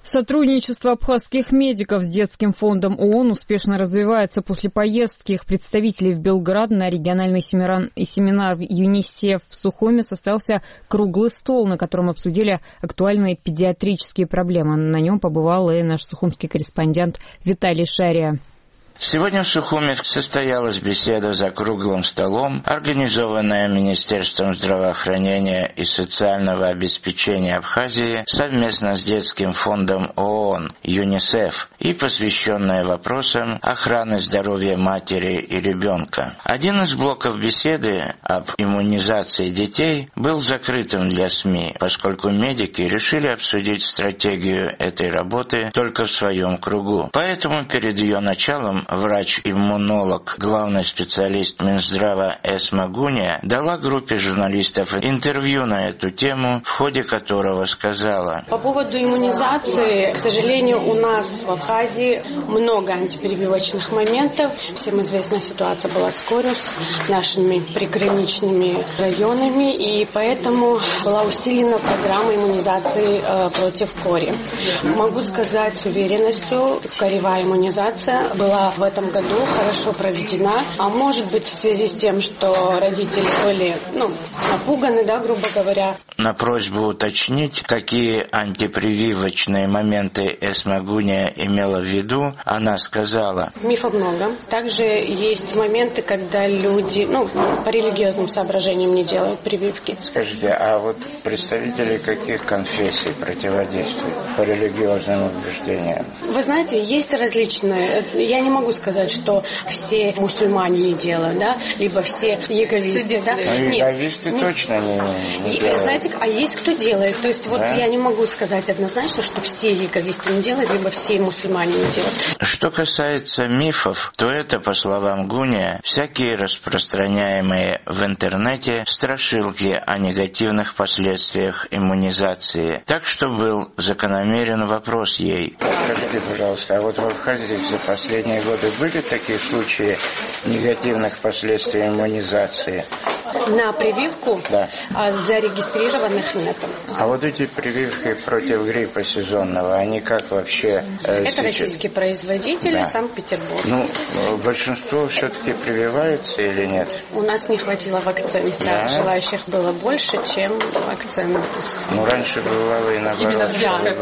Сотрудничество абхазских медиков с детским фондом ООН успешно развивается. После поездки их представителей в Белград на региональный семинар ЮНИСЕФ в Сухуме состоялся круглый стол, на котором обсудили актуальные педиатрические проблемы. На нем побывал и наш сухумский корреспондент Виталий Шария. Сегодня в Сухуме состоялась беседа за круглым столом, организованная Министерством здравоохранения и социального обеспечения Абхазии совместно с детским фондом ООН ЮНИСЕФ и посвященная вопросам охраны здоровья матери и ребенка. Один из блоков беседы об иммунизации детей был закрытым для СМИ, поскольку медики решили обсудить стратегию этой работы только в своем кругу. Поэтому перед ее началом врач-иммунолог, главный специалист Минздрава Эсма Гуния дала группе журналистов интервью на эту тему, в ходе которого сказала: по поводу иммунизации, к сожалению, у нас в Абхазии много антиперебивочных моментов. Всем известна ситуация была с Кориус, нашими приграничными районами, и поэтому была усилена программа иммунизации против кори. Могу сказать с уверенностью, коревая иммунизация была в этом году хорошо проведена, а может быть в связи с тем, что родители были напуганы, грубо говоря. На просьбу уточнить, какие антипрививочные моменты Эсма Гуния имела в виду, она сказала: мифов много. Также есть моменты, когда люди, по религиозным соображениям не делают прививки. Скажите, а вот представители каких конфессий противодействуют по религиозным убеждениям? Вы знаете, есть различные. Я не могу сказать, что все мусульмане не делают, либо все яговисты. Яговисты точно не делают. Знаете, а есть кто делает. То есть я не могу сказать однозначно, что все яговисты не делают, либо все мусульмане не делают. Что касается мифов, то это, по словам Гуния, всякие распространяемые в интернете страшилки о негативных последствиях иммунизации. Так что был закономерен вопрос ей: скажите, пожалуйста, а вот в Абхазии за последние годы были такие случаи негативных последствий иммунизации? На прививку? Да. Зарегистрированных нет. А вот эти прививки против гриппа сезонного, они как вообще? Это российские производители, да. Санкт-Петербург. Большинство все-таки прививается или нет? У нас не хватило вакцин. Да. Желающих было больше, чем вакцин. Раньше бывало и наоборот.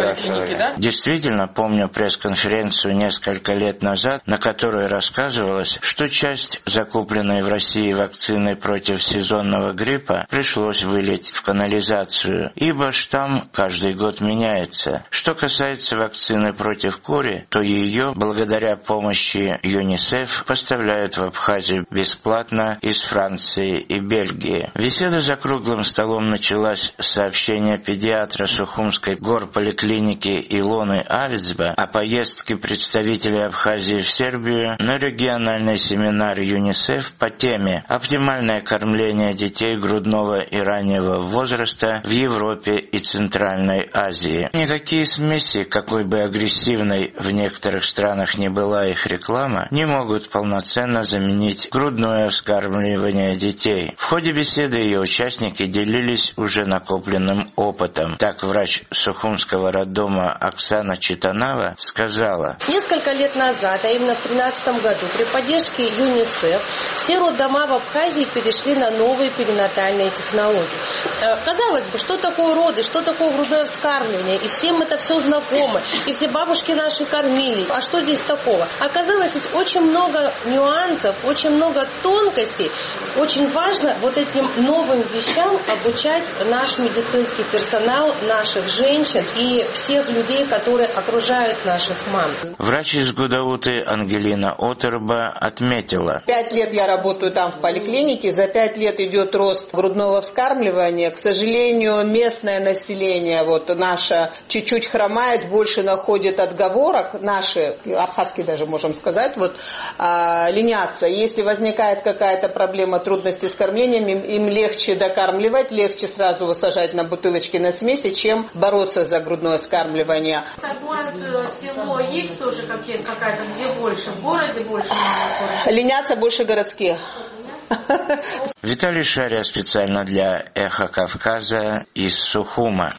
Да? Действительно, помню пресс-конференцию несколько лет назад, на которой рассказывалось, что часть закупленной в России вакцины против сезонного гриппа пришлось вылить в канализацию, ибо штамм каждый год меняется. Что касается вакцины против кори, то ее, благодаря помощи ЮНИСЕФ, поставляют в Абхазию бесплатно из Франции и Бельгии. Беседа за круглым столом началась с сообщения педиатра Сухумской горполиклиники Илоны Авицба о поездке представителей Абхазии в Сербию на региональный семинар ЮНИСЕФ по теме «Оптимальное кормление детей грудного и раннего возраста в Европе и Центральной Азии». Никакие смеси, какой бы агрессивной в некоторых странах не была их реклама, не могут полноценно заменить грудное вскармливание детей. В ходе беседы ее участники делились уже накопленным опытом. Так врач Сухумского роддома Оксана Читанава сказала: несколько лет назад, а именно в 2013 году, при поддержке ЮНИСЕФ все роддома в Абхазии перешли на новые перинатальные технологии. Казалось бы, что такое роды, что такое грудное вскармливание, и всем это все знакомо, и все бабушки наши кормили. А что здесь такого? Оказалось, здесь очень много нюансов, очень много тонкостей. Очень важно вот этим новым вещам обучать наш медицинский персонал, наших женщин и всех людей, которые окружают наших мам. Врач из Гудауты Ангелина Отерба отметила: 5 лет я работаю там в поликлинике, за 5 лет идет рост грудного вскармливания. К сожалению, местное население наше чуть-чуть хромает, больше находит отговорок, наши, абхазские даже можем сказать, ленятся. Если возникает какая-то проблема, трудности с кормлением, им легче докармливать, легче сразу высажать на бутылочки на смеси, чем бороться за грудное вскармливание. Город, село есть тоже какая-то, где больше? В городе больше? Ленятся больше городские. Виталий Шария специально для «Эхо Кавказа» из Сухума.